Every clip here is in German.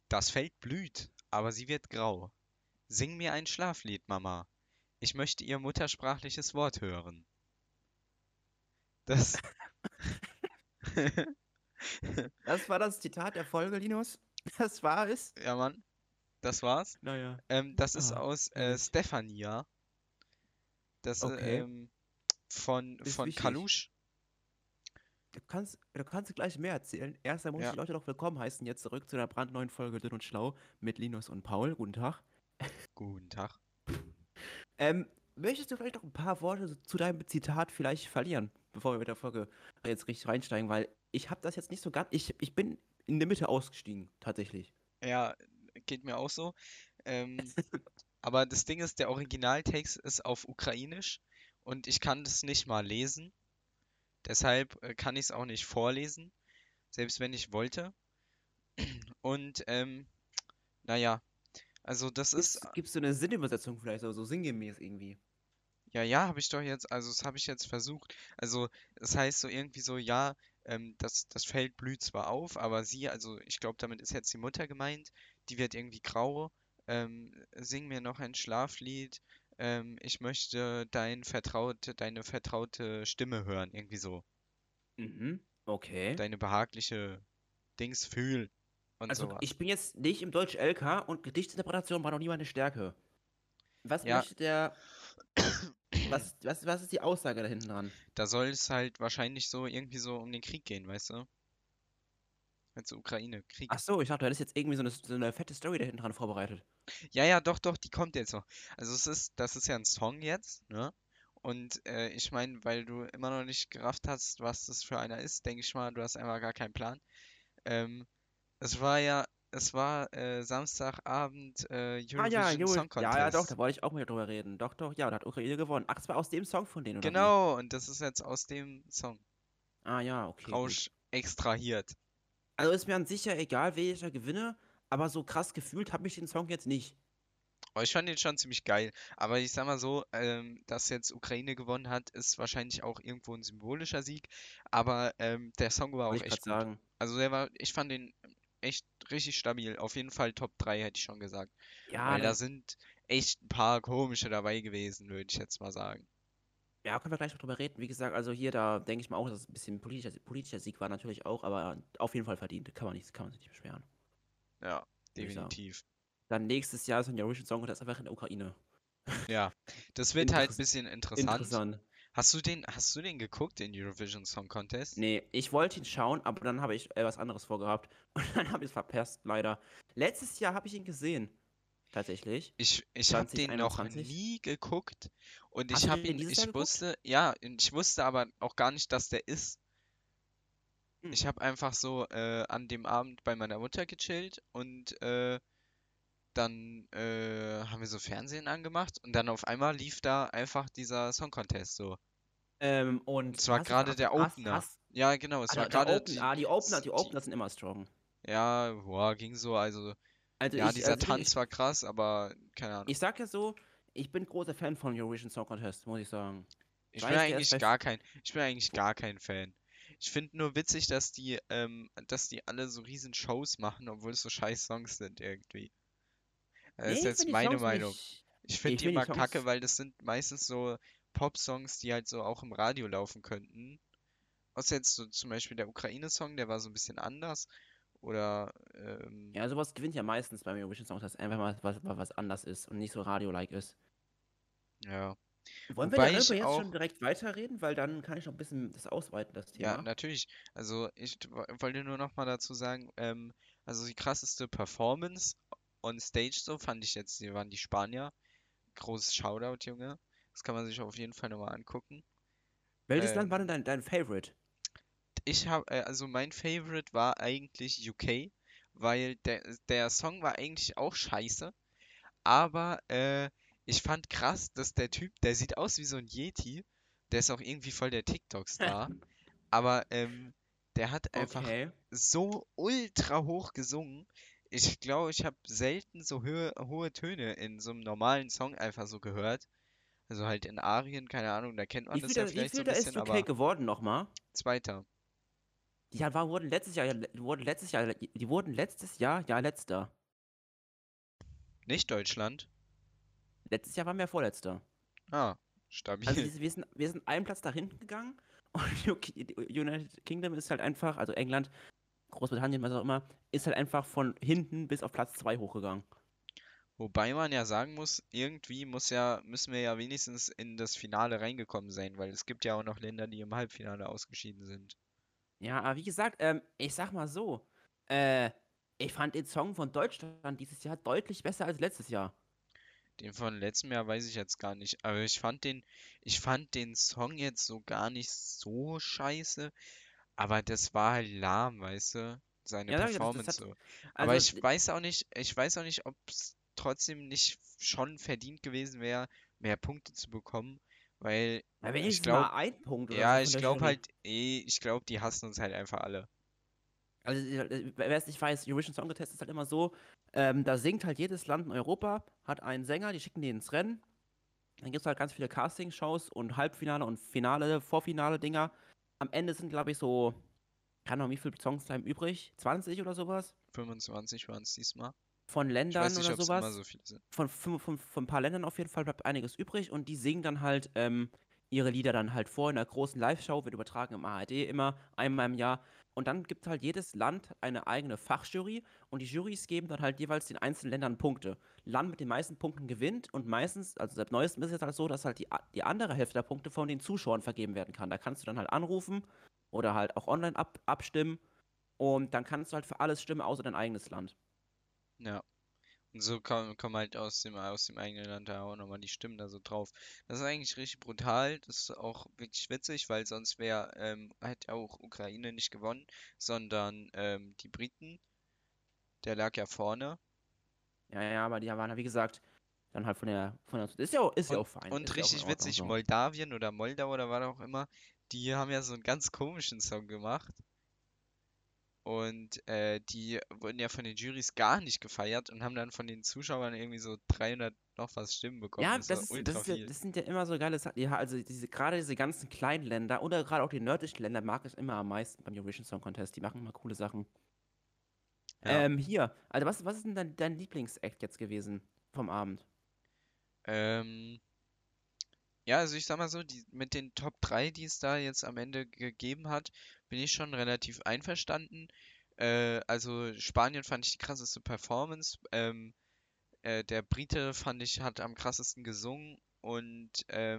Das Feld blüht, aber sie wird grau. Sing mir ein Schlaflied, Mama. Ich möchte ihr muttersprachliches Wort hören. Das. Das war das Zitat der Folge, Linus. Das war es. Ja, Mann, das war's. Naja. Das ist Ah, aus herrlich. Stefania. Das Okay, ist von wichtig. Kalush. Du kannst gleich mehr erzählen. Erst einmal muss ich Ja, die Leute noch willkommen heißen. Jetzt zurück zu einer brandneuen Folge Dünn und Schlau mit Linus und Paul. Guten Tag. guten Tag. Möchtest du vielleicht noch ein paar Worte zu deinem Zitat vielleicht verlieren, bevor wir mit der Folge jetzt richtig reinsteigen? Weil ich habe das jetzt nicht so ganz. Ich bin in der Mitte ausgestiegen, tatsächlich. Ja, geht mir auch so. Ähm, aber das Ding ist, der Originaltext ist auf Ukrainisch und ich kann das nicht mal lesen. Deshalb kann ich es auch nicht vorlesen, selbst wenn ich wollte. Und naja, also das ist, Gibst du eine Sinnübersetzung vielleicht, so sinngemäß irgendwie? ja, ja, habe ich doch jetzt, also das habe ich jetzt versucht. Also es heißt so irgendwie so, ja, das Feld blüht zwar auf, aber sie, also ich glaube, damit ist jetzt die Mutter gemeint, die wird irgendwie grau. Sing mir noch ein Schlaflied. Ich möchte deine vertraute Stimme hören, irgendwie so. Mhm, okay. Deine behagliche Dings fühlen und Also sowas. ich bin jetzt nicht im Deutsch LK und Gedichtsinterpretation war noch nie meine Stärke. Was Ja, möchte der, was ist die Aussage da hinten dran? da soll es halt wahrscheinlich so irgendwie so um den Krieg gehen, weißt du? Also Ukraine, Ach Krieg. so, ich dachte, du hättest jetzt irgendwie so eine fette Story da hinten dran vorbereitet. Ja, ja, doch, doch, die kommt jetzt noch. Also das ist ja ein Song jetzt, ne? Und ich meine, weil du immer noch nicht gerafft hast, was das für einer ist, denke ich mal, du hast einfach gar keinen Plan. Ähm, es war Samstagabend Ah ja, Eurovision jo, Song ja, ja, doch, Contest. da wollte ich auch mit dir drüber reden. Doch, doch, ja, da hat Ukraine gewonnen. Ach, das war aus dem Song von denen, oder wie? Genau, und das ist jetzt aus dem Song Ah ja, okay, gut. Rausch extrahiert. Also ist mir an sich ja egal, welcher gewinne, aber so krass gefühlt habe ich den Song jetzt nicht. Aber ich fand den schon ziemlich geil. Aber ich sag mal so, dass jetzt Ukraine gewonnen hat, ist wahrscheinlich auch irgendwo ein symbolischer Sieg. Aber der Song war Wollte auch ich echt gerade gut. sagen. Also ich fand den echt richtig stabil. Auf jeden Fall Top 3 hätte ich schon gesagt. Ja, Weil da sind echt ein paar komische dabei gewesen, würde ich jetzt mal sagen. ja, können wir gleich noch drüber reden. Wie gesagt, also hier, da denke ich mal auch, dass es ein bisschen politischer Sieg war natürlich auch, aber auf jeden Fall verdient. Kann man sich nicht beschweren, Ja, würde ich sagen. definitiv. Dann nächstes Jahr ist ein Eurovision Song Contest einfach in der Ukraine. Ja, das wird halt ein Interess bisschen interessant. interessant. Hast du den geguckt, den Eurovision Song Contest? Nee, ich wollte ihn schauen, aber dann habe ich was anderes vorgehabt. Und dann habe ich es verpasst, leider. Letztes Jahr habe ich ihn gesehen, tatsächlich. Ich habe den noch 2021. nie geguckt und Hast du den dieses Jahr ich geguckt? wusste, ja, ich wusste aber auch gar nicht, dass der ist. Hm. Ich habe einfach so an dem Abend bei meiner Mutter gechillt und dann haben wir so Fernsehen angemacht und dann auf einmal lief da einfach dieser Song Contest so. Und Und zwar hast du gerade der Opener. Ja, genau, es war gerade Die Opener sind immer strong. ja, boah, ging so, also Also ja, ich, dieser also Tanz ich, war krass, aber keine Ahnung. ich sag ja so, ich bin großer Fan von Eurovision Song Contest, muss ich sagen. Ich bin Sei es der ist eigentlich bei, gar kein, ich bin eigentlich gar kein Fan. Ich finde nur witzig, dass die alle so riesen Shows machen, obwohl es so scheiß Songs sind irgendwie. Das ist nee, ich jetzt finde die meine Songs Meinung. nicht, Ich finde ich die finde die immer kacke, Songs, weil das sind meistens so Pop-Songs, die halt so auch im Radio laufen könnten. Außer jetzt so zum Beispiel der Ukraine-Song, der war so ein bisschen anders. Oder, ja, sowas gewinnt ja meistens beim Eurovision Song Contest, einfach mal was anders ist und nicht so Radio-like ist. ja. Wollen wir Wobei darüber ich jetzt schon auch, direkt weiterreden? Weil dann kann ich noch ein bisschen das ausweiten, das ja, Thema. natürlich. Also wollte nur noch mal dazu sagen, also die krasseste Performance on Stage so fand ich jetzt, die waren die Spanier. Großes Shoutout, Junge. Das kann man sich auf jeden Fall nochmal angucken. Welches Land war denn Ähm, dein Favorite? also mein Favorite war eigentlich UK, weil der Song war eigentlich auch scheiße, aber ich fand krass, dass der Typ, der sieht aus wie so ein Yeti, der ist auch irgendwie voll der TikTok-Star, aber der hat einfach Okay. so ultra hoch gesungen. Ich glaube, ich habe selten so hohe Töne in so einem normalen Song einfach so gehört. Also halt in Arien, keine Ahnung, da kennt man das ja Wie vielleicht so viel ein da ist bisschen, UK aber geworden nochmal? Zweiter. Die wurden letztes Jahr, ja letzter. Nicht Deutschland? Letztes Jahr waren wir Vorletzter. Ah, Also stabil. wir sind einen Platz nach hinten gegangen und United Kingdom ist halt einfach, also England, Großbritannien, was auch immer, ist halt einfach von hinten bis auf Platz 2 hochgegangen. Wobei man ja sagen muss, irgendwie müssen wir ja wenigstens in das Finale reingekommen sein, weil es gibt ja auch noch Länder, die im Halbfinale ausgeschieden sind. Ja, aber wie gesagt, ich sag mal so, äh, ich fand den Song von Deutschland dieses Jahr deutlich besser als letztes Jahr. Den von letztem Jahr weiß ich jetzt gar nicht, aber ich fand den Song jetzt so gar nicht so scheiße, aber das war halt lahm, weißt du, seine Ja, sag ich, das Performance hat, so. Aber also, ich weiß auch nicht, ob es trotzdem nicht schon verdient gewesen wäre, mehr Punkte zu bekommen, weil ich wenigstens mal glaube, ein Punkt oder so ja, von der Jury. ich glaube, die hassen uns halt einfach alle. Also, wer es nicht weiß, Eurovision Song Contest ist halt immer so, da singt halt jedes Land in Europa, hat einen Sänger, die schicken den ins Rennen. Dann gibt es halt ganz viele Casting-Shows und Halbfinale und Finale, Vorfinale-Dinger. Am Ende sind, glaube ich, so, keine Ahnung, wie viele Songs bleiben übrig? 20 oder sowas? 25 waren es diesmal. Von Ich weiß Ländern nicht, oder ob es immer sowas. so viele sind. Von ein paar Ländern auf jeden Fall bleibt einiges übrig und die singen dann halt ihre Lieder dann halt vor in einer großen Live-Show, wird übertragen im ARD immer, einmal im Jahr. Und dann gibt halt jedes Land eine eigene Fachjury und die Jurys geben dann halt jeweils den einzelnen Ländern Punkte. Land mit den meisten Punkten gewinnt und meistens, also seit neuestem ist es jetzt halt so, dass halt die andere Hälfte der Punkte von den Zuschauern vergeben werden kann. Da kannst du dann halt anrufen oder halt auch online abstimmen und dann kannst du halt für alles stimmen, außer dein eigenes Land. Ja. Und so kommen halt aus dem eigenen Land da auch nochmal die Stimmen da so drauf. Das ist eigentlich richtig brutal. Das ist auch wirklich witzig, weil sonst wäre hätte auch Ukraine nicht gewonnen, sondern die Briten. Der lag ja vorne. Ja, ja, aber die waren, wie gesagt, dann halt ist ja auch fein, Und ist ja auch in richtig Ordnung witzig, so. Moldawien oder Moldau oder was auch immer, die haben ja so einen ganz komischen Song gemacht. Und die wurden ja von den Jurys gar nicht gefeiert und haben dann von den Zuschauern irgendwie so 300 noch was Stimmen bekommen. Ja, Das war ultra viel. das sind ja immer so geile Sachen. Ja, also gerade diese ganzen kleinen Länder oder gerade auch die nördlichen Länder mag ich immer am meisten beim Eurovision Song Contest. Die machen immer coole Sachen. Ja. Hier, also was ist denn dein Lieblingsact jetzt gewesen vom Abend? Ähm, ja, also ich sag mal so, mit den Top 3, die es da jetzt am Ende gegeben hat, bin ich schon relativ einverstanden. Also Spanien fand ich die krasseste Performance. Der Brite fand ich hat am krassesten gesungen und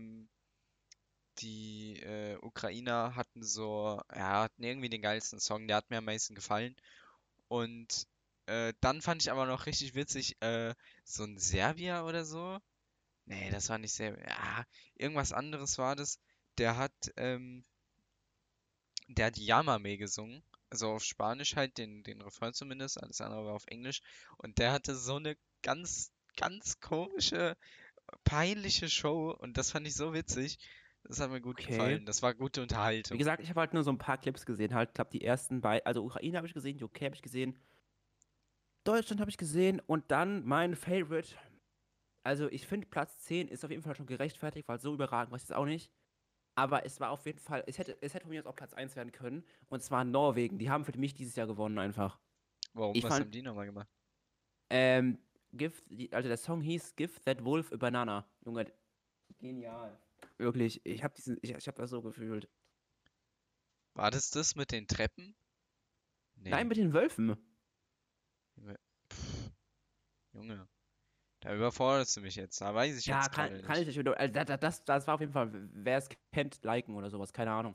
die Ukrainer hatten irgendwie den geilsten Song, der hat mir am meisten gefallen. Und dann fand ich aber noch richtig witzig, so ein Serbier oder so. Nee, das war nicht Serbien. Ja, irgendwas anderes war das. Der hat, ähm, der hat Yamame gesungen. Also auf Spanisch halt, den Refrain zumindest. Alles andere war auf Englisch. Und der hatte so eine ganz komische, peinliche Show. Und das fand ich so witzig. Das hat mir gut Okay. gefallen. Das war gute Wie Unterhaltung. gesagt, ich habe halt nur so ein paar Clips gesehen. Halt, glaube die ersten beiden, also Ukraine habe ich gesehen, UK habe ich gesehen, Deutschland habe ich gesehen und dann mein Favorite. Also ich finde Platz 10 ist auf jeden Fall schon gerechtfertigt, weil so überragend war es jetzt auch nicht. Aber es war auf jeden Fall, es hätte von mir aus auch Platz 1 werden können. Und zwar Norwegen. Die haben für mich dieses Jahr gewonnen einfach. Warum? Ich Was fand, haben die nochmal gemacht? ähm, also der Song hieß Give That Wolf a Banana. Junge, genial. Wirklich, ich habe das so gefühlt. War das mit den Treppen? Nein, Nee. mit den Wölfen. Pff, Junge, da überforderst du mich jetzt. Da weiß ich Ja, jetzt gerade kann ich nicht. nicht wieder. Also das war auf jeden Fall, wer es kennt, liken oder sowas, keine Ahnung.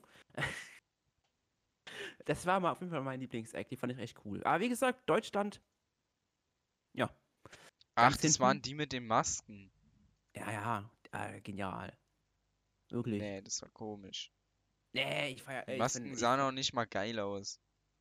Das war mal auf jeden Fall mein Lieblingsact, die fand ich echt cool. Aber wie gesagt, Deutschland, ja, Ach, ganz das waren hinten. die mit den Masken. Ja, ja, genial. Wirklich. Nee, das war komisch. Nee, Die Masken sahen auch nicht mal geil aus.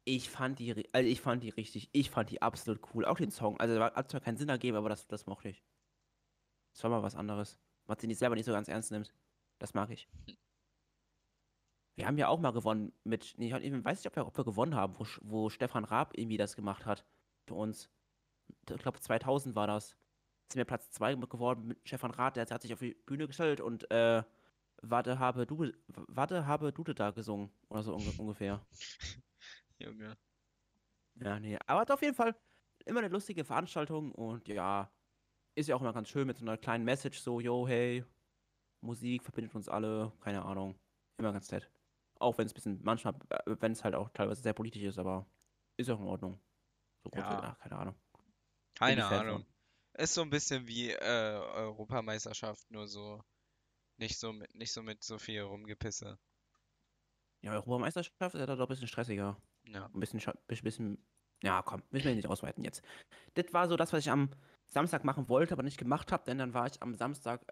ich fand die absolut cool. Auch den Song. Also, hat zwar keinen Sinn ergeben, aber das mochte ich. Das war mal was anderes. Was sie nicht selber nicht so ganz ernst nimmt. Das mag ich. Wir haben ja auch mal gewonnen mit, nee, ich weiß nicht, ob wir gewonnen haben, wo Stefan Raab irgendwie das gemacht hat. Für uns. Ich glaube, 2000 war das. Sind wir Platz 2 geworden mit Stefan Raab, der hat sich auf die Bühne gestellt und, Warte, habe Dude da gesungen. Oder so ungefähr. Junge. Ja, nee. Aber hat auf jeden Fall immer eine lustige Veranstaltung und ja, Ist ja auch immer ganz schön mit so einer kleinen Message, so, yo, hey, Musik verbindet uns alle, keine Ahnung. Immer ganz nett. Auch wenn es ein bisschen, manchmal, wenn es halt auch teilweise sehr politisch ist, aber ist auch in Ordnung. So grundsätzlich, Ja, ach, keine Ahnung. Bin keine ich Fan von. Ahnung. Ist so ein bisschen wie Europameisterschaft, nur so nicht so mit so viel Rumgepisse. Ja, Europameisterschaft ist ja doch ein bisschen stressiger. Ja. Ein bisschen, bisschen, ja, komm, müssen wir nicht ausweiten jetzt. Das war so das, was ich am Samstag machen wollte, aber nicht gemacht habe, denn dann war ich am Samstag,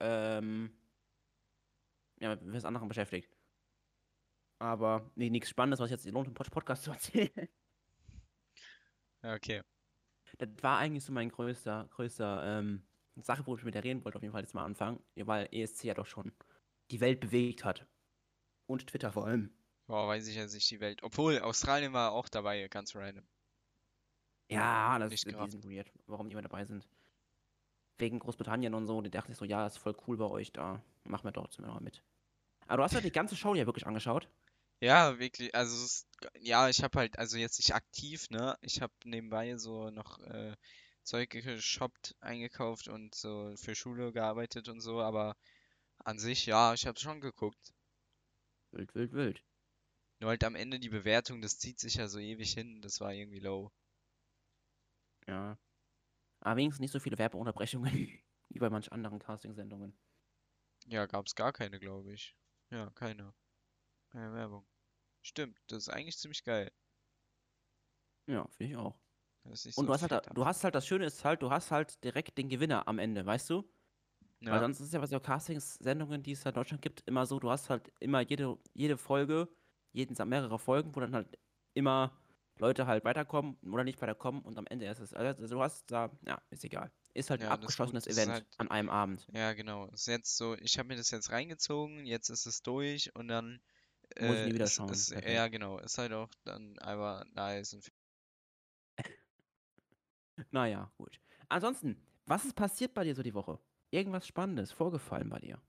ja, mit was anderem beschäftigt. Aber nee, nichts Spannendes, was jetzt lohnt, im Podcast zu erzählen. Ja, okay. Das war eigentlich so mein größter Sache, wo ich mit der reden wollte, auf jeden Fall jetzt mal anfangen, ja, weil ESC ja doch schon die Welt bewegt hat. Und Twitter vor allem. Boah, weiß ich jetzt nicht die Welt. Obwohl, Australien war auch dabei, ganz random. Ja, Nicht die gerafft. sind weird, warum die immer dabei sind. Wegen Großbritannien und so, die dachten sich so, ja, ist voll cool bei euch da. Machen wir trotzdem mal mit. Aber du hast ja die ganze Show ja wirklich angeschaut. Ja, wirklich, also ja, ich habe halt, also jetzt nicht aktiv, ne? Ich habe nebenbei so noch Zeug geshoppt, eingekauft und so für Schule gearbeitet und so, aber an sich, ja, ich habe schon geguckt. Wild, wild, wild. Nur halt am Ende die Bewertung, das zieht sich ja so ewig hin, das war irgendwie low. Ja. Aber wenigstens nicht so viele Werbeunterbrechungen wie bei manch anderen Castingsendungen. Ja, gab's gar keine, glaube ich. Ja, keine. Keine Werbung. Stimmt, das ist eigentlich ziemlich geil. Ja, finde ich auch. Das ist nicht Und so du hast halt, fett du hast abfuckt. halt, das Schöne ist halt, du hast halt direkt den Gewinner am Ende, weißt du? Weil Ja, sonst ist es ja bei so Castings-Sendungen, die es halt in Deutschland gibt, immer so, du hast halt immer jede Folge, mehrere Folgen, wo dann halt immer Leute halt weiterkommen oder nicht weiterkommen und am Ende ist es. Also du hast da, ja, ist egal. Ist halt ein ja, das ist gut. abgeschlossenes Das ist Event halt, an einem Abend. ja, genau. Ist jetzt so, ich habe mir das jetzt reingezogen, jetzt ist es durch und dann Muss ich nie wieder schauen. ist, ja, Perfekt. genau, ist halt auch dann einfach nice und Naja, gut. Ansonsten, was ist passiert bei dir so die Woche? Irgendwas Spannendes vorgefallen bei dir?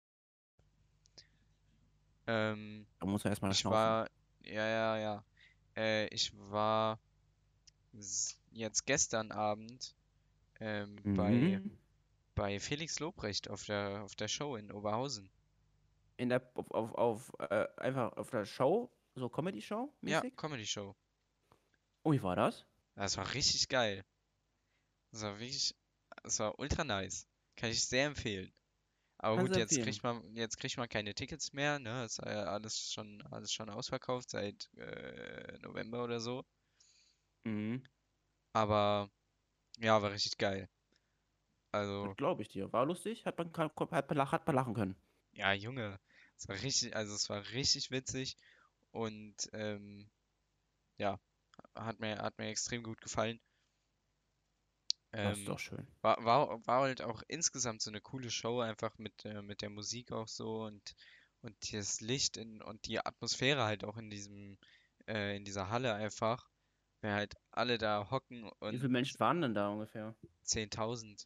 ähm, Da muss man erstmal ich schnaufen. war, ja, ja, ja. Ich war jetzt gestern Abend Mhm. bei Felix Lobrecht auf der Show in Oberhausen. In der, einfach auf der Show, so Comedy-Show Ja, mäßig? Comedy Show. Oh, wie war das? Das war richtig geil. Das war wirklich, das war ultra nice. Kann ich sehr empfehlen. Aber Kannst gut, du empfehlen. jetzt kriegt man keine Tickets mehr, ne? Ist ja alles schon ausverkauft seit November oder so. Mhm. Aber ja, war richtig geil. Das Also, glaube ich dir. War lustig, hat man lachen können. ja, Junge, es war richtig witzig und ja, hat mir extrem gut gefallen. Das ist doch Ähm, schön. war halt auch insgesamt so eine coole Show, einfach mit der Musik auch so und das Licht und die Atmosphäre halt auch in dieser Halle einfach. Wir halt alle da hocken Wie viele und Menschen waren denn da ungefähr? 10.000.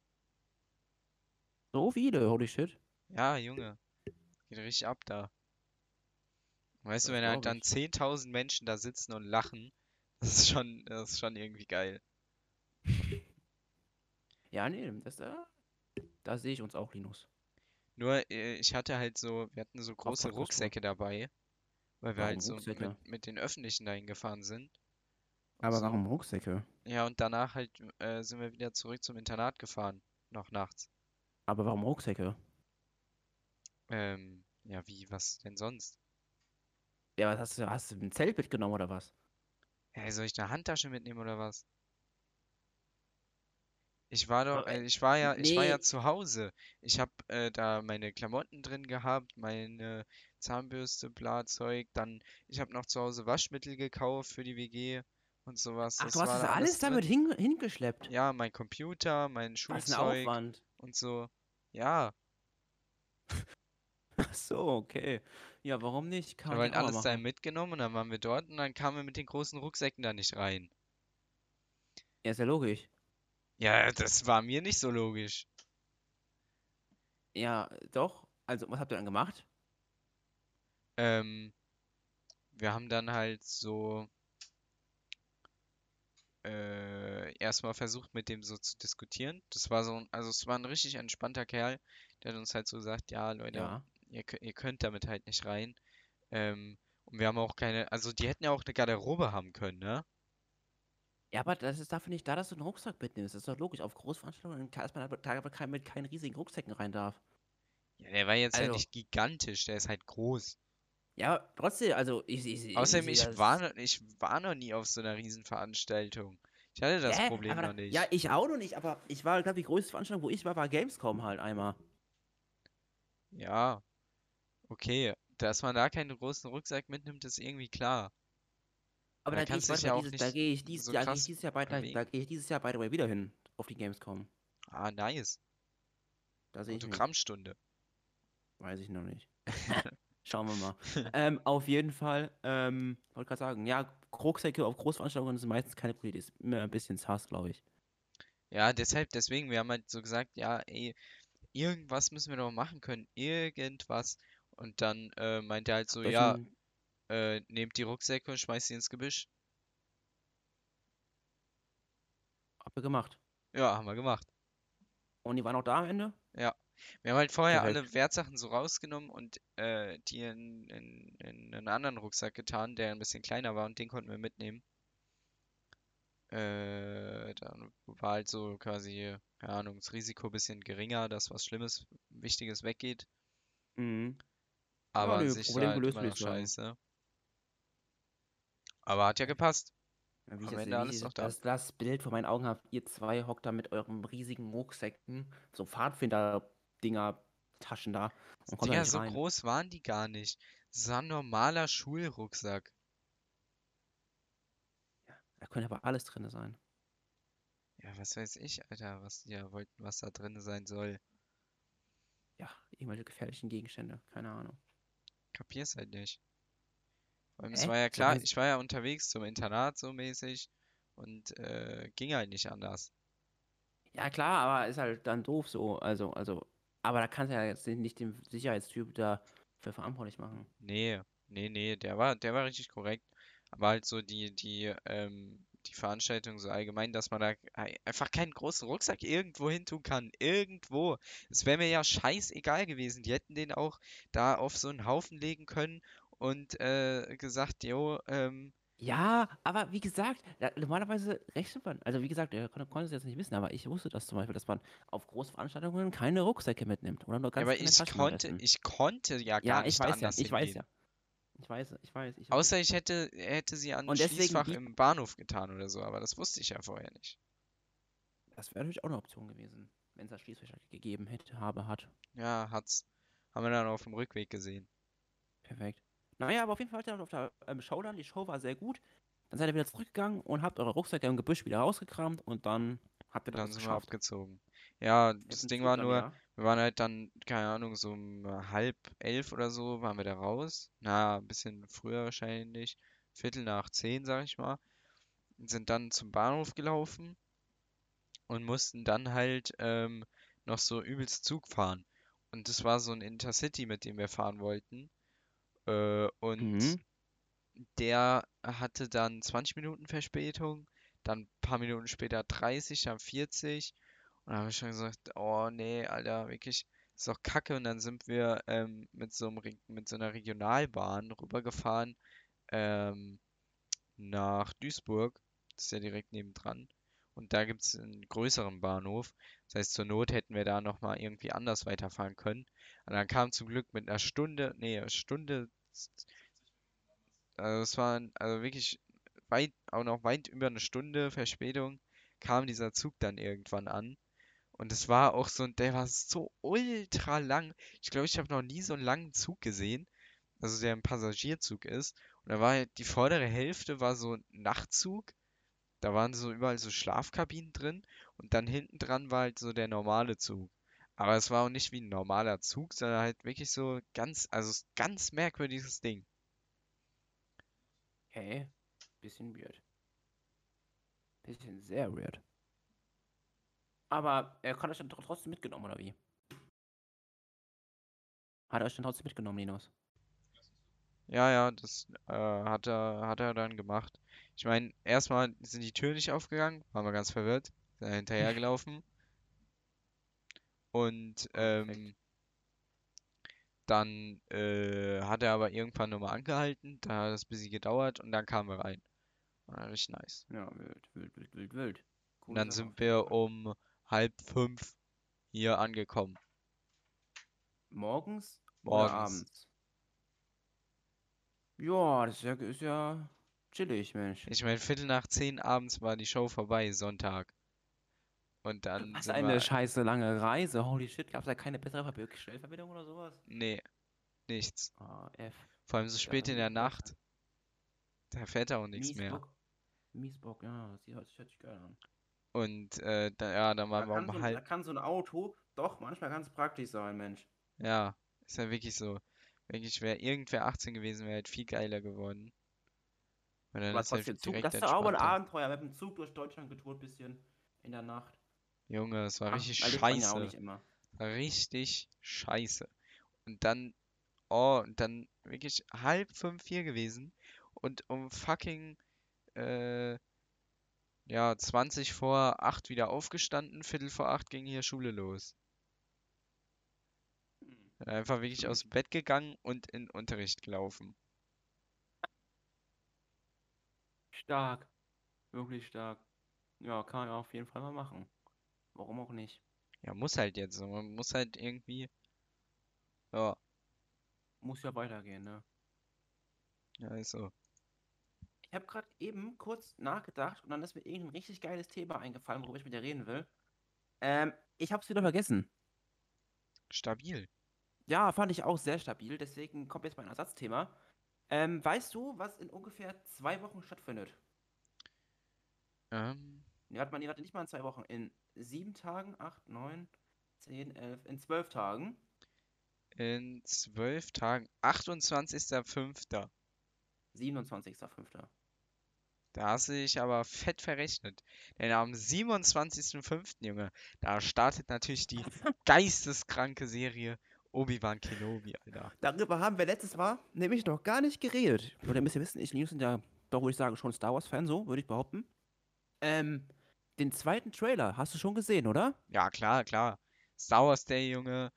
So viele, holy shit. Ja, Junge, geht richtig ab da. Weißt du, Das wenn halt glaube dann ich. 10.000 Menschen da sitzen und lachen, das ist schon irgendwie geil. Ja, nee, da sehe ich uns auch, Linus. Nur, wir hatten so Auf große Podcast-Tour. Rucksäcke dabei, weil wir Warum halt so mit, Rucksäcke? mit den Öffentlichen dahin gefahren sind. Und Aber so. warum Rucksäcke? Ja, und danach halt sind wir wieder zurück zum Internat gefahren. Noch nachts. Aber warum Rucksäcke? Ja, wie, was denn sonst? Ja, was hast du ein Zelt mitgenommen oder was? Ja, soll ich eine Handtasche mitnehmen oder was? Ich war doch, Aber, ich war ja nee. zu Hause. Ich habe da meine Klamotten drin gehabt, meine Zahnbürste, Blazeug, dann ich habe noch zu Hause Waschmittel gekauft für die WG und sowas. Ach, du Das hast war das da alles alles damit drin. hingeschleppt. Ja, mein Computer, mein Was ein Schulzeug Aufwand. und so. Ja, Ach so, okay. Ja, warum nicht? ich Kann habe man ja halt auch mal alles da machen. mitgenommen und dann waren wir dort und dann kamen wir mit den großen Rucksäcken da nicht rein. Ja, ist ja logisch. Ja, das war mir nicht so logisch. Ja, doch. Also, was habt ihr dann gemacht? Ähm, wir haben dann halt so, erstmal versucht, mit dem so zu diskutieren. Das war so also es war ein richtig entspannter Kerl, der hat uns halt so gesagt, ja, Leute, Ja. ihr könnt damit halt nicht rein. Und wir haben auch keine, also die hätten ja auch eine Garderobe haben können, ne? Ja, aber das ist dafür nicht da, dass du einen Rucksack mitnimmst. Das ist doch logisch. Auf Großveranstaltungen, klar, dass man aber mit keinen riesigen Rucksäcken rein darf. Ja, der war jetzt ja Also, nicht gigantisch, der ist halt groß. ja, trotzdem, also ich Außerdem, sehe das. ich war noch nie auf so einer Riesenveranstaltung. Ich hatte das Ja, Problem aber noch ja, nicht. ich auch noch nicht, aber ich war, glaube die größte Veranstaltung, wo ich war Gamescom halt einmal. Ja, okay. Dass man da keinen großen Rucksack mitnimmt, ist irgendwie klar. Aber Da da gehe kannst ich, du dich warte ja mal, auch nicht so da gehe ich krass dieses Jahr da bewegen. gehe ich dieses Jahr by the way wieder hin auf die Gamescom. Ah, nice. Da sehe ich mich. Autogrammstunde. Weiß ich noch nicht. Schauen wir mal. Auf jeden Fall, wollte gerade sagen, ja, Rucksäcke auf Großveranstaltungen sind meistens keine gute Idee. Ist immer ein bisschen sass, glaube ich. Ja, deswegen, wir haben halt so gesagt, ja, ey, irgendwas müssen wir doch machen können. Irgendwas. Und dann meint er halt so, Habt ihr euch ja, ein, nehmt die Rucksäcke und schmeißt sie ins Gebüsch. habt ihr gemacht? Ja, haben wir gemacht. Und die waren auch da am Ende? Ja. Wir haben halt vorher Perfekt. alle Wertsachen so rausgenommen und die in einen anderen Rucksack getan, der ein bisschen kleiner war und den konnten wir mitnehmen. Dann war halt so quasi, keine Ahnung, das Risiko ein bisschen geringer, dass was Schlimmes, Wichtiges weggeht. Mhm. Ja, Aber an nö, sich war Problem halt gelöst, immer würde noch ich sagen. scheiße. Aber hat ja gepasst. Ja, Am Ende alles noch da. das Bild vor meinen Augen habt, ihr zwei hockt da mit eurem riesigen Rucksäcken, so Pfadfinder-Dinger, Taschen da und kommt da Digga, nicht so rein. groß waren die gar nicht. Das war ein normaler Schulrucksack. Da könnte aber alles drin sein. Ja, was weiß ich, Alter, was die ja wollten, was da drin sein soll. Ja, irgendwelche gefährlichen Gegenstände, keine Ahnung. Kapier's halt nicht. Vor allem, es Hä? war ja Ist doch klar, jetzt. ich war ja unterwegs zum Internat so mäßig und ging halt nicht anders. Ja, klar, aber ist halt dann doof so. Aber da kannst du ja jetzt nicht den Sicherheitstyp da für verantwortlich machen. Nee, nee, der war richtig korrekt. Aber halt so die Veranstaltung so allgemein, dass man da einfach keinen großen Rucksack irgendwo hin tun kann. Irgendwo. Es wäre mir ja scheißegal gewesen. Die hätten den auch da auf so einen Haufen legen können und gesagt, jo, Ja, aber wie gesagt, normalerweise rechnet man, also wie gesagt, er konnte es jetzt nicht wissen, aber ich wusste das zum Beispiel, dass man auf Großveranstaltungen keine Rucksäcke mitnimmt oder nur ja, ganz aber kleine Taschen am besten. ich konnte ja gar Ja, ich nicht weiß ja, anders ich weiß ja. hingehen. Ich weiß. Außer hätte sie an ein Und deswegen, Schließfach im Bahnhof getan oder so, aber das wusste ich ja vorher nicht. das wäre natürlich auch eine Option gewesen, wenn es das Schließfach gegeben hätte, hat. Ja, haben wir dann auf dem Rückweg gesehen. Perfekt. Naja, aber auf jeden Fall wart ihr auf der Show dann. Die Show war sehr gut. Dann seid ihr wieder zurückgegangen und habt eure Rucksäcke im Gebüsch wieder rausgekramt und dann habt ihr Und dann das sind wir geschafft. abgezogen. Ja, Mit das dem Ding Zug war dann nur, wieder. wir waren halt dann, keine Ahnung, so um 10:30 oder so waren wir da raus. Na, ein bisschen früher wahrscheinlich. Viertel nach 10, sag ich mal. Und sind dann zum Bahnhof gelaufen und mussten dann halt noch so übelst Zug fahren. Und das war so ein Intercity, mit dem wir fahren wollten. Und Mhm. der hatte dann 20 Minuten Verspätung, dann ein paar Minuten später 30, dann 40. Und da habe ich schon gesagt, oh nee, Alter, wirklich, ist doch Kacke. Und dann sind wir mit so einer Regionalbahn rübergefahren ähm, nach Duisburg. Das ist ja direkt nebendran. Und da gibt es einen größeren Bahnhof. Das heißt, zur Not hätten wir da nochmal irgendwie anders weiterfahren können. Und dann kam zum Glück mit einer Stunde, nee, Stunde, also es war also wirklich auch noch weit über eine Stunde Verspätung, kam dieser Zug dann irgendwann an. Und es war auch so, der war so ultra lang. Ich glaube, ich habe noch nie so einen langen Zug gesehen, also der ein Passagierzug ist. Und da war halt die vordere Hälfte war so ein Nachtzug. Da waren so überall so Schlafkabinen drin. Und dann hinten dran war halt so der normale Zug. Aber es war auch nicht wie ein normaler Zug, sondern halt wirklich so also ganz merkwürdiges Ding. Hä? Bisschen weird. Bisschen sehr weird. Aber er kann euch dann trotzdem mitgenommen, oder wie? Hat er euch dann trotzdem mitgenommen, Linus? Ja, das hat er dann gemacht. Ich meine, erstmal sind die Türen nicht aufgegangen, waren wir ganz verwirrt, sind da hinterhergelaufen und Oh, perfekt. dann hat er aber irgendwann nochmal angehalten, da hat es ein bisschen gedauert und dann kamen wir rein. War richtig nice. Ja, wild, wild, wild, wild, wild. Und Coole dann Sache auf sind jeden wir Fall. um 4:30 hier angekommen, Morgens oder morgens. abends? Ja, das ist ja chillig, Mensch. Ich meine, 10:15 abends war die Show vorbei, Sonntag. Und dann Was sind eine wir, scheiße lange Reise. Holy shit, gab's da keine bessere Schnellverbindung oder sowas? nee, nichts. Ah, F. Vor allem so Ja, spät in der Kacke. Nacht, da fährt auch nichts mehr. Miesbock. Miesbock, ja, hört sich geil an. Und dann Da waren wir kann um so ein, halb, da kann so ein Auto doch manchmal ganz praktisch sein, Mensch. ja, ist ja wirklich so. Wirklich, wäre irgendwer 18 gewesen, wäre halt viel geiler geworden. Weil dann Aber ist halt trotzdem, Zug, direkt das ist doch auch mal ein entspannter. Abenteuer. Mit dem Zug durch Deutschland getourt, bisschen in der Nacht. Junge, es war richtig Erlebt man ja auch scheiße. nicht immer. War richtig scheiße. Und dann, oh, und dann wirklich 4:30 gewesen. Und um fucking, äh, ja, 8:20 wieder aufgestanden. 7:45 ging hier Schule los. Hm. Einfach wirklich aus Sweet. dem Bett gegangen und in Unterricht gelaufen. Stark. Wirklich stark. Ja, kann man auf jeden Fall mal machen. Warum auch nicht? Ja, muss halt jetzt. So. Man muss halt irgendwie, ja, Muss ja weitergehen, ne? ja, ist so. Ich habe gerade eben kurz nachgedacht und dann ist mir irgendein richtig geiles Thema eingefallen, worüber ich mit dir reden will. Ich hab's wieder vergessen. Stabil. Ja, fand ich auch sehr stabil, deswegen kommt jetzt mein Ersatzthema. Weißt du, was in ungefähr 2 Wochen stattfindet? Ähm, Nee, warte, nicht mal in 2 Wochen. In 7 Tagen, 8, 9, 10, 11, in 12 Tagen. in 12 Tagen, 28.05. 27.05. Da hast du dich aber fett verrechnet. Denn am 27.05., Junge, da startet natürlich die geisteskranke Serie Obi-Wan Kenobi, Alter. Darüber haben wir letztes Mal nämlich noch gar nicht geredet. Oder müsst ihr wissen, ich Linus sind ja, doch würde ich sagen, schon Star Wars-Fan, so, würde ich behaupten. Ähm, Den zweiten Trailer hast du schon gesehen, oder? Ja, klar, klar. Star Wars Day, Junge,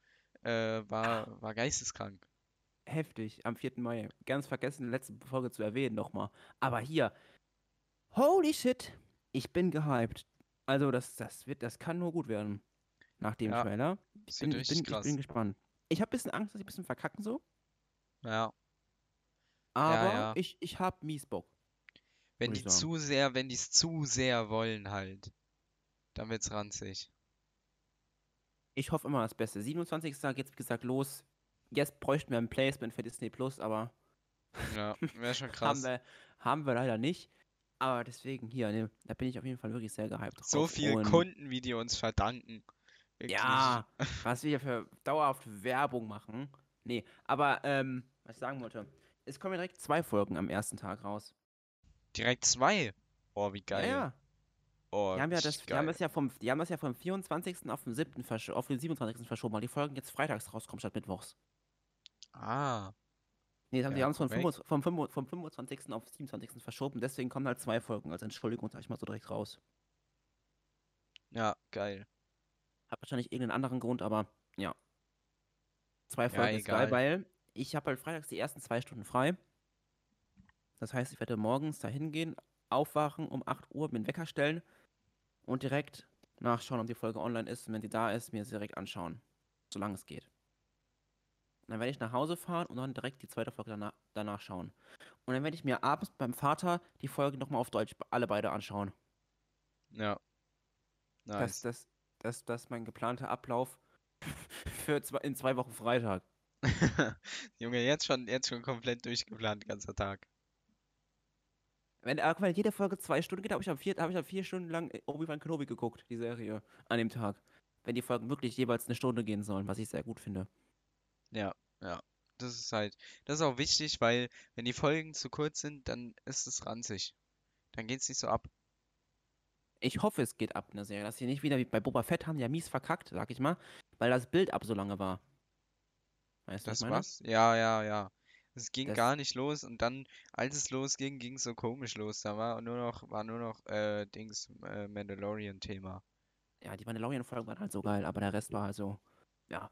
war geisteskrank. Heftig, am 4. Mai. Ganz vergessen, in der letzten Folge zu erwähnen nochmal. Aber hier, holy shit, ich bin gehypt. Also, das kann nur gut werden nach dem Ja, Trailer. Ich das wird bin, ich richtig bin, ich bin krass. gespannt. Ich habe ein bisschen Angst, dass ich ein bisschen verkacken so, Ja, ja, aber ja. ich hab mies Bock, würde ich sagen. Wenn die es zu sehr wollen halt, dann wird's ranzig. Ich hoffe immer das Beste. 27. geht's, wie gesagt, los. Jetzt bräuchten wir ein Placement für Disney Plus, aber Ja, wäre schon haben krass. wir, haben wir leider nicht. Aber deswegen hier, ne, da bin ich auf jeden Fall wirklich sehr gehypt So drauf. viel Und Kunden, wie die uns verdanken. Wirklich. ja, was wir hier für dauerhaft Werbung machen. Nee, aber was ich sagen wollte, es kommen ja direkt 2 Folgen am ersten Tag raus. Direkt zwei. Oh, wie Ja, geil. ja. Oh, Die haben ja richtig das, die haben geil. das ja die haben das ja vom 24. auf den 27. verschoben, weil die Folgen jetzt freitags rauskommen statt mittwochs. Ah, Nee, die ja, haben es korrekt. vom 25. auf 27. verschoben, deswegen kommen halt 2 Folgen als Entschuldigung, sag ich mal so direkt raus. Ja, geil. Hat wahrscheinlich irgendeinen anderen Grund, aber ja, zwei Ja, Folgen ist geil, egal. weil ich habe halt freitags die ersten 2 Stunden frei. Das heißt, ich werde morgens dahin gehen, aufwachen um 8 Uhr, mir den Wecker stellen und direkt nachschauen, ob die Folge online ist. Und wenn sie da ist, mir sie direkt anschauen, solange es geht. Und dann werde ich nach Hause fahren und dann direkt die zweite Folge danach schauen. Und dann werde ich mir abends beim Vater die Folge nochmal auf Deutsch alle beide anschauen. Ja, Das, nice. das, das ist mein geplanter Ablauf in 2 Wochen Freitag. Junge, jetzt schon komplett durchgeplant, ganzer Tag. Guck mal, jede Folge 2 Stunden geht, habe ich dann 4 Stunden lang Obi-Wan Kenobi geguckt, die Serie, an dem Tag. Wenn die Folgen wirklich jeweils eine Stunde gehen sollen, was ich sehr gut finde. Ja, ja. Das ist auch wichtig, weil wenn die Folgen zu kurz sind, dann ist es ranzig. Dann geht's nicht so ab. Ich hoffe, es geht ab in der Serie, dass sie nicht wieder wie bei Boba Fett haben, ja mies verkackt, sag ich mal, weil das Bild ab so lange war. Weißt du, was ich Das meine? was? Ja, ja, ja. Es ging Das, gar nicht los und dann, als es losging, ging es so komisch los. Da war nur noch Mandalorian-Thema. ja, die Mandalorian-Folgen waren halt so geil, aber der Rest war halt so, ja,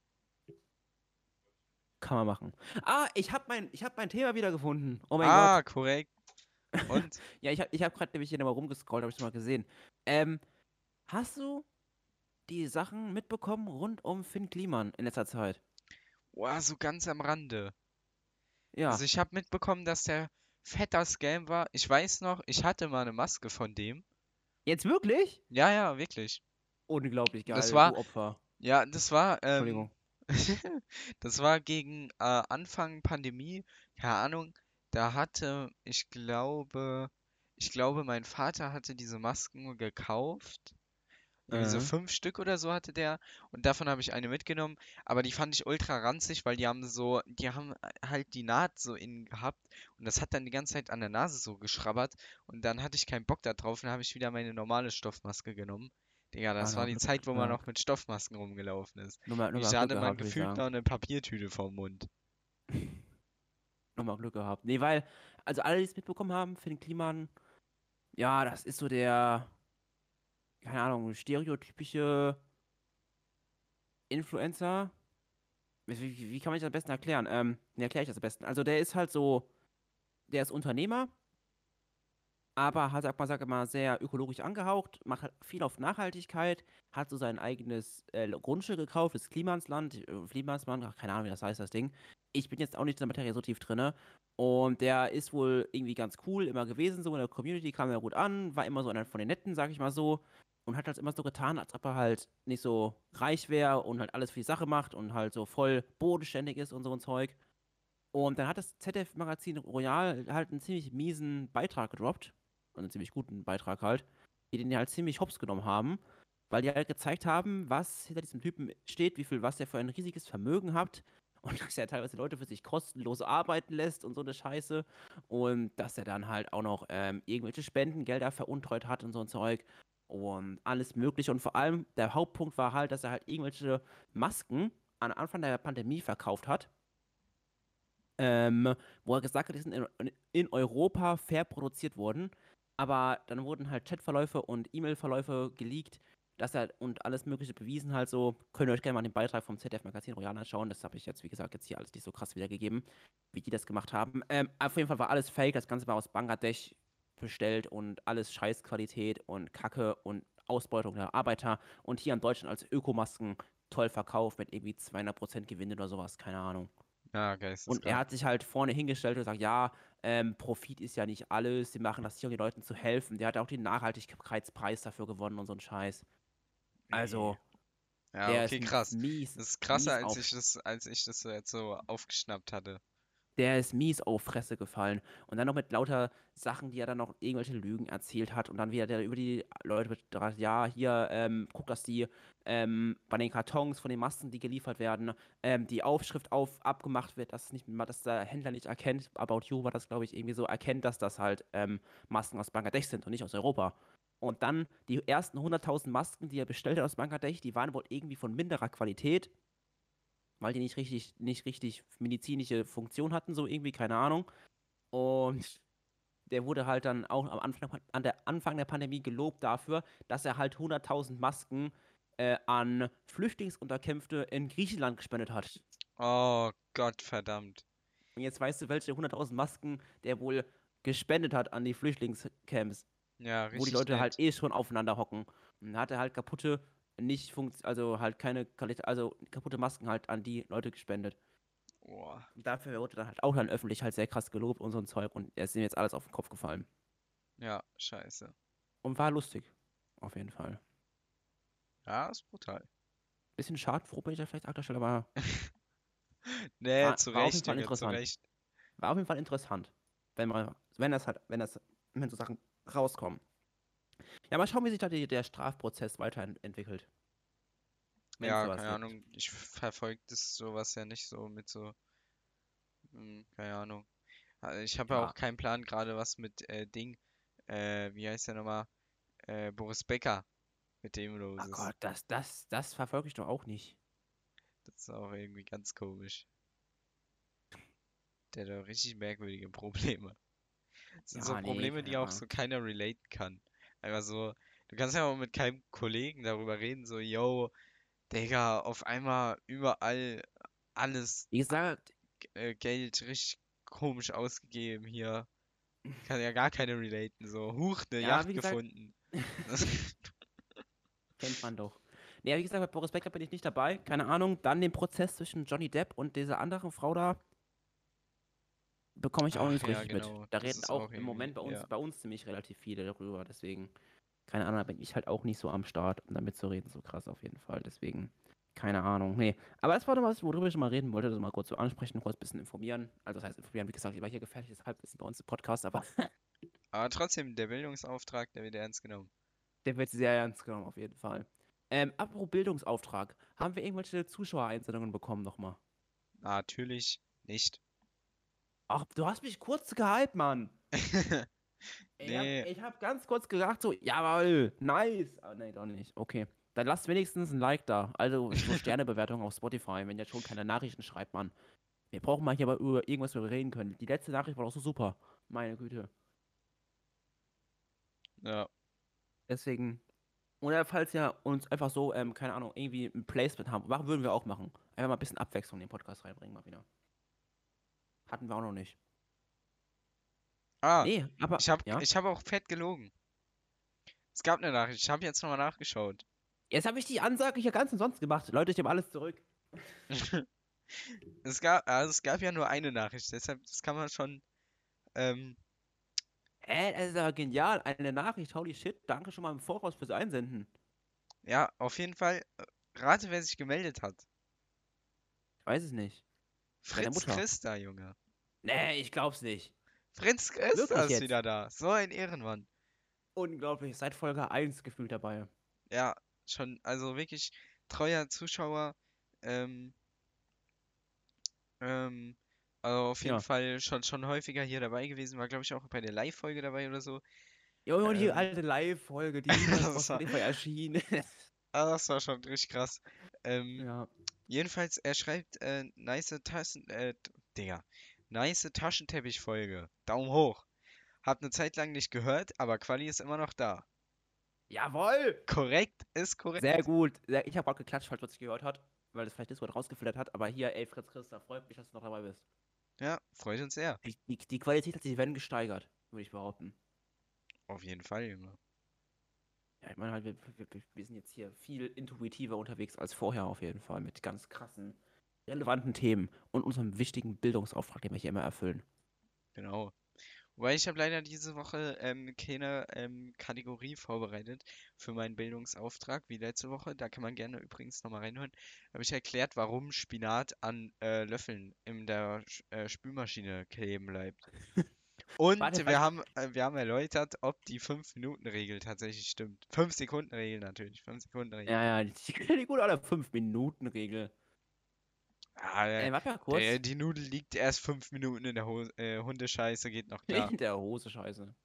kann man machen. Ah, ich hab mein Thema wiedergefunden. Oh mein Gott. Ah, korrekt. Und? Ja, ich hab gerade nämlich hier nochmal rumgescrollt, habe ich schon mal gesehen. Ähm, Hast du die Sachen mitbekommen rund um Finn Kliman in letzter Zeit? Boah, so ganz am Rande. Also Ja. ich habe mitbekommen, dass der fetter Scam war. Ich weiß noch, ich hatte mal eine Maske von dem. Jetzt wirklich? Ja, ja, wirklich. Unglaublich Das geil, war, du Opfer. ja, das war, Entschuldigung. das war gegen Anfang Pandemie, keine Ahnung. Da hatte, ich glaube, mein Vater hatte diese Masken gekauft. Irgendwie so Äh, 5 Stück oder so hatte der und davon habe ich eine mitgenommen, aber die fand ich ultra ranzig, weil die haben halt die Naht so innen gehabt und das hat dann die ganze Zeit an der Nase so geschrabbert und dann hatte ich keinen Bock da drauf und dann habe ich wieder meine normale Stoffmaske genommen. Digga, das war Alter, die Glück, Zeit, wo man noch gehabt. mit Stoffmasken rumgelaufen ist. Nur Ich mal Glück hatte man gehabt, würde ich gefühlt noch sagen. eine Papiertüte vorm Mund. Nur mal Glück gehabt. Nee, weil, also alle, die es mitbekommen haben, Finn Kliman, ja, das ist so der, keine Ahnung, stereotypische Influencer. Wie kann man das am besten erklären? Wie erkläre ich das am besten? Also der ist halt so, der ist Unternehmer, aber hat, sag mal, sehr ökologisch angehaucht, macht halt viel auf Nachhaltigkeit, hat so sein eigenes Grundstück gekauft, das Klimansland, ach, keine Ahnung, wie das heißt, das Ding. Ich bin jetzt auch nicht in der Materie so tief drinne. Und der ist wohl irgendwie ganz cool immer gewesen, so in der Community, kam ja gut an, war immer so einer von den Netten, sag ich mal so. Und hat halt immer so getan, als ob er halt nicht so reich wäre und halt alles für die Sache macht und halt so voll bodenständig ist und so ein Zeug. Und dann hat das ZDF-Magazin Royal halt einen ziemlich miesen Beitrag gedroppt. Einen ziemlich guten Beitrag halt. Die den ja halt ziemlich hops genommen haben. Weil die halt gezeigt haben, was hinter diesem Typen steht, was der für ein riesiges Vermögen hat. Und dass er teilweise Leute für sich kostenlos arbeiten lässt und so eine Scheiße. Und dass er dann halt auch noch irgendwelche Spendengelder veruntreut hat und so ein Zeug. Und alles Mögliche. Und vor allem der Hauptpunkt war halt, dass er halt irgendwelche Masken am Anfang der Pandemie verkauft hat, wo er gesagt hat, die sind in Europa fair produziert worden. Aber dann wurden halt Chatverläufe und E-Mail-Verläufe geleakt, dass er und alles Mögliche bewiesen halt so. Könnt ihr euch gerne mal den Beitrag vom ZDF-Magazin Royal anschauen. Das habe ich jetzt, wie gesagt, jetzt hier alles nicht so krass wiedergegeben, wie die das gemacht haben. Auf jeden Fall war alles fake. Das Ganze war aus Bangladesch bestellt und alles Scheißqualität und Kacke und Ausbeutung der Arbeiter. Und hier in Deutschland als Ökomasken toll verkauft mit irgendwie 200% Gewinn oder sowas. Keine Ahnung. Ja, Und er geisteskrank. hat sich halt vorne hingestellt und gesagt, ja, Profit ist ja nicht alles, sie machen das hier, um den Leuten zu helfen. Der hat auch den Nachhaltigkeitspreis dafür gewonnen und so ein Scheiß. Nee. Also, Ja, der okay, ist krass. mies, Das ist krasser, mies als auf, ich das so jetzt so aufgeschnappt hatte. der ist mies auf Fresse gefallen. Und dann noch mit lauter Sachen, die er dann noch irgendwelche Lügen erzählt hat. Und dann wieder der über die Leute betrachtet, ja, hier, guck, dass die bei den Kartons von den Masken, die geliefert werden, die Aufschrift abgemacht wird, dass nicht, dass der Händler nicht erkennt, About You war das, glaube ich, irgendwie so, erkennt, dass das halt Masken aus Bangladesch sind und nicht aus Europa. Und dann die ersten 100.000 Masken, die er bestellt hat aus Bangladesch, die waren wohl irgendwie von minderer Qualität, weil die nicht richtig medizinische Funktion hatten, so irgendwie, keine Ahnung. Und der wurde halt dann auch Anfang der Pandemie gelobt dafür, dass er halt 100.000 Masken an Flüchtlingsunterkünfte in Griechenland gespendet hat. Oh Gott, verdammt. Und jetzt weißt du, welche 100.000 Masken der wohl gespendet hat an die Flüchtlingscamps, Ja, wo die richtig Leute halt nett. eh schon aufeinander hocken. Und dann hat er halt also halt keine Qualität, also kaputte Masken halt an die Leute gespendet. Boah. Und dafür wurde dann halt auch dann öffentlich halt sehr krass gelobt und so ein Zeug und er ist ihm jetzt alles auf den Kopf gefallen. Ja, scheiße. Und war lustig. Auf jeden Fall. Ja, ist brutal. Bisschen schadenfroh bin ich da vielleicht an der Stelle, aber Nee, zu war auf jeden Recht, Fall Junge, zu interessant. Recht. War auf jeden Fall interessant. Wenn so Sachen rauskommen. Ja, mal schauen, wie sich da der Strafprozess weiterentwickelt. Wenn es Ja, sowas keine gibt. Ahnung, ich verfolge das sowas ja nicht so mit so, keine Ahnung. Ich habe ja auch Ja. keinen Plan gerade, was mit wie heißt der nochmal? Boris Becker mit dem los Ach ist. Gott, das verfolge ich doch auch nicht. Das ist auch irgendwie ganz komisch. der hat da richtig merkwürdige Probleme. Das sind so Ja, nee, Probleme, die keine auch Ahnung. so keiner relaten kann. Einfach so, du kannst ja auch mit keinem Kollegen darüber reden, so, yo, Digga, auf einmal überall alles Wie gesagt, Geld richtig komisch ausgegeben hier. Kann ja gar keine relaten, so, huch, eine ja, Yacht wie gesagt, gefunden. kennt man doch. Nee, wie gesagt, bei Boris Becker bin ich nicht dabei. Keine Ahnung. Dann den Prozess zwischen Johnny Depp und dieser anderen Frau da bekomme ich auch Ach nicht so ja, richtig mit. genau, Da das reden ist auch auch im irgendwie, Moment bei uns, ja. bei uns ziemlich relativ viele darüber. Deswegen, keine Ahnung, da bin ich halt auch nicht so am Start, um damit zu reden. So krass auf jeden Fall. Deswegen, keine Ahnung. Nee. Aber das war noch was, worüber ich schon mal reden wollte. Das mal kurz so ansprechen, kurz ein bisschen informieren. Also, das heißt, informieren, wie gesagt, ich war hier gefährliches Halbwissen bei uns im Podcast, aber Aber trotzdem, der Bildungsauftrag, der wird ernst genommen. der wird sehr ernst genommen, auf jeden Fall. Apropos Bildungsauftrag. Haben wir irgendwelche Zuschauereinsendungen bekommen nochmal? Natürlich nicht. Ach, du hast mich kurz gehypt, Mann. Ich hab, Nee, ich hab ganz kurz gedacht, so, jawohl, nice. Aber nee, doch nicht. Okay. Dann lasst wenigstens ein Like da. Also so Sternebewertung auf Spotify, wenn ihr schon keine Nachrichten schreibt, Mann. Wir brauchen mal hier mal über irgendwas, worüber wir reden können. Die letzte Nachricht war doch so super. Meine Güte. ja, Deswegen. Oder falls ihr uns einfach so, keine Ahnung, irgendwie ein Placement haben, würden wir auch machen. Einfach mal ein bisschen Abwechslung in den Podcast reinbringen, mal wieder. Hatten wir auch noch nicht. ah, Nee, aber, ich hab, ja. ich hab auch fett gelogen. Es gab eine Nachricht, ich habe jetzt nochmal nachgeschaut. Jetzt habe ich die Ansage hier ganz umsonst gemacht. Leute, ich nehme alles zurück. Es gab ja nur eine Nachricht, deshalb, das kann man schon, ähm, Das ist aber genial. Eine Nachricht, holy shit. Danke schon mal im Voraus fürs Einsenden. ja, auf jeden Fall, rate, wer sich gemeldet hat. Ich weiß es nicht. Deine Fritz Mutter. Christa, Junge. Nee, ich glaub's nicht. Fritz Christa Wirklich ist jetzt. wieder da. So ein Ehrenmann. Unglaublich. Seit Folge 1 gefühlt dabei. Ja, schon, also wirklich treuer Zuschauer. Ähm, ähm, also auf jeden Ja. Fall schon häufiger hier dabei gewesen. War, glaube ich, auch bei der Live-Folge dabei oder so. Jo, die Ähm, alte Live-Folge, die niemals auf das war, Spotify erschien. das war schon richtig krass. Ähm, Ja. jedenfalls, er schreibt, Digga, nice Taschenteppich-Folge. Daumen hoch. Hab eine Zeit lang nicht gehört, aber Quali ist immer noch da. Jawohl! Korrekt ist Sehr korrekt. gut. Ich habe auch geklatscht, falls man es gehört hat, weil das vielleicht Discord rausgefiltert hat. Aber hier, ey, Fritz Christa, freut mich, dass du noch dabei bist. Ja, freut uns sehr. Die Qualität hat sich wenn gesteigert, würde ich behaupten. Auf jeden Fall, Junge. Ja, ich meine halt, wir sind jetzt hier viel intuitiver unterwegs als vorher auf jeden Fall mit ganz krassen, relevanten Themen und unserem wichtigen Bildungsauftrag, den wir hier immer erfüllen. Genau. Wobei ich habe leider diese Woche keine Kategorie vorbereitet für meinen Bildungsauftrag, wie letzte Woche. Da kann man gerne übrigens nochmal reinhören. Da habe ich erklärt, warum Spinat an Löffeln in der Spülmaschine kleben bleibt. Und Warte, wir haben erläutert, ob die 5-Minuten-Regel tatsächlich stimmt. 5-Sekunden-Regel natürlich. 5-Sekunden-Regel. ja, ja, die gute alte 5-Minuten-Regel. Ah, Warte mal kurz. die Nudel liegt erst 5 Minuten in der Hundescheiße, geht noch klar. In der Hose, scheiße.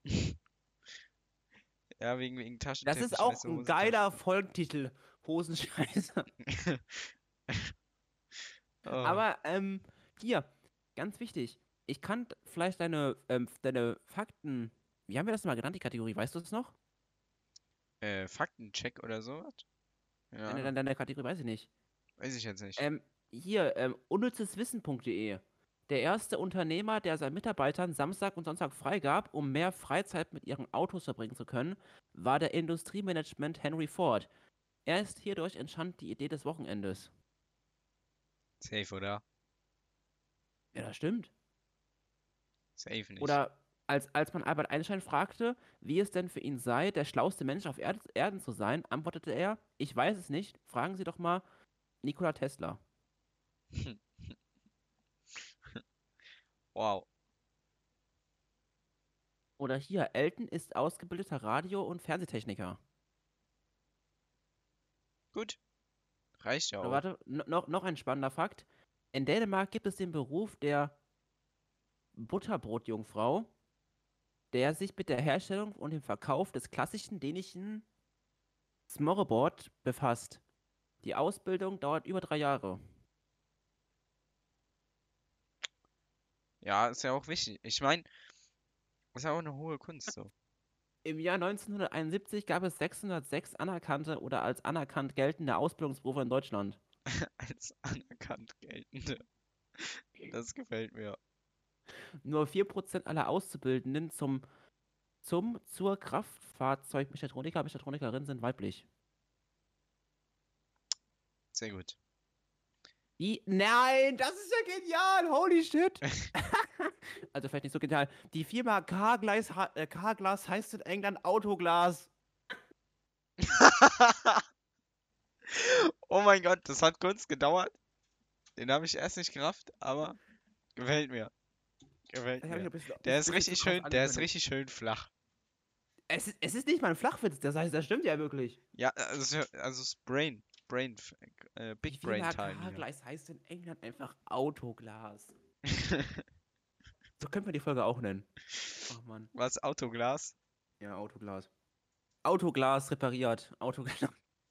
Ja, wegen Das ist Taschenteppich, auch weißt du, ein Hose, geiler Taschentuch. Folgentitel. Hosenscheiße. Oh. Aber, hier, ganz wichtig. Ich kann vielleicht deine Fakten. Wie haben wir das mal genannt, die Kategorie? Weißt du es noch? Faktencheck oder sowas? Keine Deine, Ahnung. deine, deine Kategorie weiß ich nicht. Weiß ich jetzt nicht. Hier, unnützeswissen.de. Der erste Unternehmer, der seinen Mitarbeitern Samstag und Sonntag freigab, um mehr Freizeit mit ihren Autos verbringen zu können, war der Industriemanagement Henry Ford. Erst hierdurch entstand die Idee des Wochenendes. Safe, oder? Ja, das stimmt. Safe nicht. Oder als man Albert Einstein fragte, wie es denn für ihn sei, der schlauste Mensch auf Erden zu sein, antwortete er: Ich weiß es nicht, fragen Sie doch mal Nikola Tesla. Wow. Oder hier, Elton ist ausgebildeter Radio- und Fernsehtechniker. Gut. Reicht ja Oder auch. warte, noch ein spannender Fakt. In Dänemark gibt es den Beruf der Butterbrotjungfrau, der sich mit der Herstellung und dem Verkauf des klassischen dänischen Smørrebrød befasst. Die Ausbildung dauert über 3 Jahre. Ja, ist ja auch wichtig. Ich meine, ist ja auch eine hohe Kunst so. Im Jahr 1971 gab es 606 anerkannte oder als anerkannt geltende Ausbildungsberufe in Deutschland. Als anerkannt geltende. Das gefällt mir. Nur 4% aller Auszubildenden zur Kraftfahrzeugmechatroniker, Mechatronikerin sind weiblich. Sehr gut. Nein, das ist ja genial, holy shit. Also vielleicht nicht so genial. Die Firma Carglass heißt in England Autoglas. Oh mein Gott, das hat kurz gedauert. Den habe ich erst nicht gerafft, aber gefällt mir. Gefällt Das habe ich mir. ein bisschen zu krass Der ist angekündigt. richtig schön flach. Es ist nicht mal ein Flachwitz, das heißt, das stimmt ja wirklich. Ja, also das Die Big Brain Firma Time hier. Carglass heißt in England einfach Autoglas. So können wir die Folge auch nennen. Ach man. Was, Autoglas? Ja, Autoglas. Autoglas repariert. Autoglas.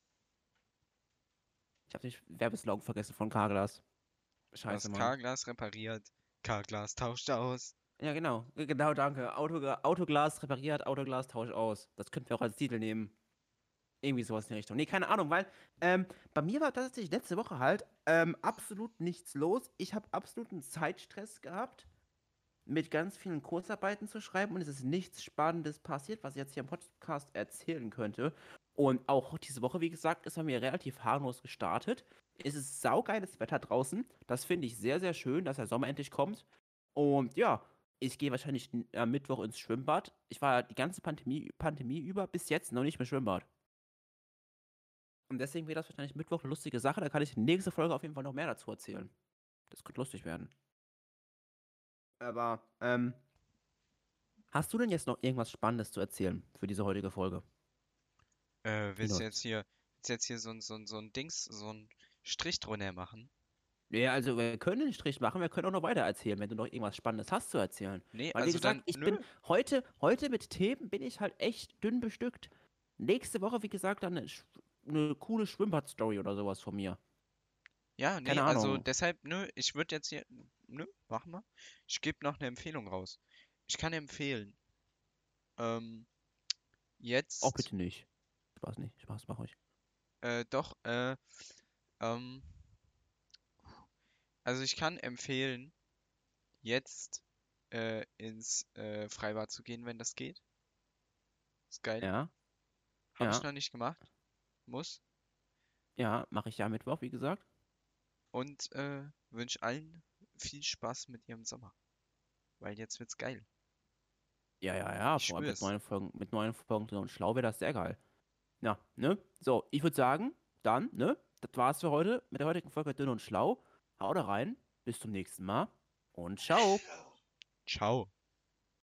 Ich habe den Werbeslogan vergessen von Carglass. Scheiße, Was, Mann. Carglass repariert? Carglass tauscht aus. Ja, genau. Genau, danke. Autoglas repariert, Autoglas tauscht aus. Das könnten wir auch als Titel nehmen. Irgendwie sowas in die Richtung. Nee, keine Ahnung, weil bei mir war tatsächlich letzte Woche halt absolut nichts los. Ich habe absoluten Zeitstress gehabt, mit ganz vielen Kursarbeiten zu schreiben und es ist nichts Spannendes passiert, was ich jetzt hier im Podcast erzählen könnte. Und auch diese Woche, wie gesagt, ist bei mir relativ harmlos gestartet. Es ist saugeiles Wetter draußen. Das finde ich sehr, sehr schön, dass der Sommer endlich kommt. Und ja, ich gehe wahrscheinlich am Mittwoch ins Schwimmbad. Ich war die ganze Pandemie über bis jetzt noch nicht mehr Schwimmbad. Und deswegen wird das wahrscheinlich Mittwoch eine lustige Sache. Da kann ich nächste Folge auf jeden Fall noch mehr dazu erzählen. Das könnte lustig werden. Aber, hast du denn jetzt noch irgendwas Spannendes zu erzählen für diese heutige Folge? Wie läuft's? Willst du jetzt hier so ein Dings, so ein Strich drunter machen? Ja, also wir können den Strich machen, wir können auch noch weiter erzählen, wenn du noch irgendwas Spannendes hast zu erzählen. Nee, Weil wie also gesagt, dann, ich bin nö. heute mit Themen bin ich halt echt dünn bestückt. Nächste Woche, wie gesagt, dann eine coole Schwimmbad-Story oder sowas von mir. Ja, nee, Keine also Ahnung. deshalb, nö, ich würde jetzt hier, nö, machen wir. Ich gebe noch eine Empfehlung raus. Ich kann empfehlen, ähm, Auch jetzt, bitte nicht. Spaß nicht. Spaß mach ich. doch, ähm, also ich kann empfehlen, jetzt ins Freibad zu gehen, wenn das geht. Ist geil. Ja, Habe ich ja, noch nicht gemacht. Muss. ja, mache ich ja Mittwoch, wie gesagt. Und wünsche allen viel Spaß mit ihrem Sommer. Weil jetzt wird's geil. Ja, ja, ja, Ich vor allem schwör's. Mit neuen Folgen drin und schlau wäre das sehr geil. Ja, ne? So, ich würde sagen, dann, ne? Das war's für heute mit der heutigen Folge Dünn und Schlau. Haut rein, bis zum nächsten Mal und ciao. Ciao.